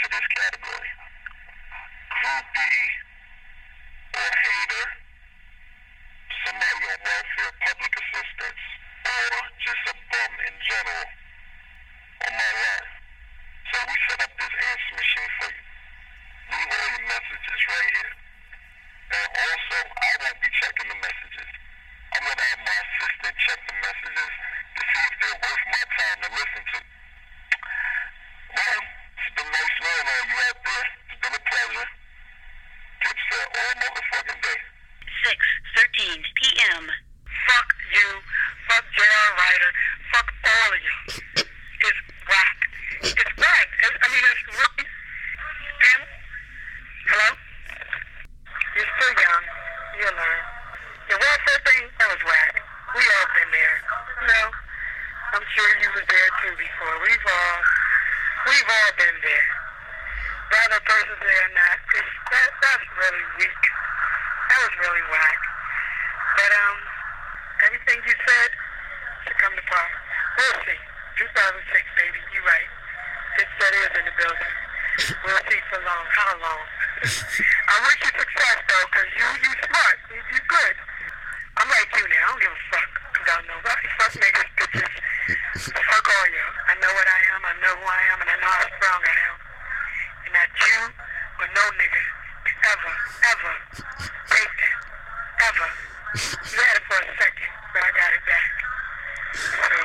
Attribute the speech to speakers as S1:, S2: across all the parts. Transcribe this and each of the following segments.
S1: into this category. Groupie or hater, somebody on welfare, public assistance, or just a bum in general on my line. So we set up this answer machine for you. Leave all your messages right here. And also, I won't be checking the messages. I'm going to have my assistant check the messages to see if they're worth my time to listen to. Well, it's been nice knowing all you out there. It's been a pleasure. Dipset all motherfucking day.
S2: 6:13 p.m.
S3: Fuck you. Fuck J.R. Ryder. Fuck all of you. It's whack. It's whack. It's really... Damn. Hello? You're still young. You'll learn. The welfare thing, that was whack. We all been there. You know? I'm sure you was there too before. We've all been there. Whether a person's there or not, that's really weak. That was really whack. But everything you said should come to pass. We'll see. 2006, baby. You right. Dipset is in the building. We'll see for long. How long? I wish you success though, cause you smart. You good. I'm like you now. I don't give a fuck about nobody. Fuck niggas, bitches. Fuck all y'all. I know what I am. I know who I am, and I know how strong I am. And not you or no nigga ever take that. Ever. You had it for a second, but I got it back. So,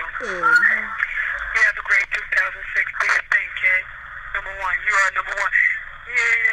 S3: you have a great 2006. Biggest thing, kid. Number one. You are number one. Yeah.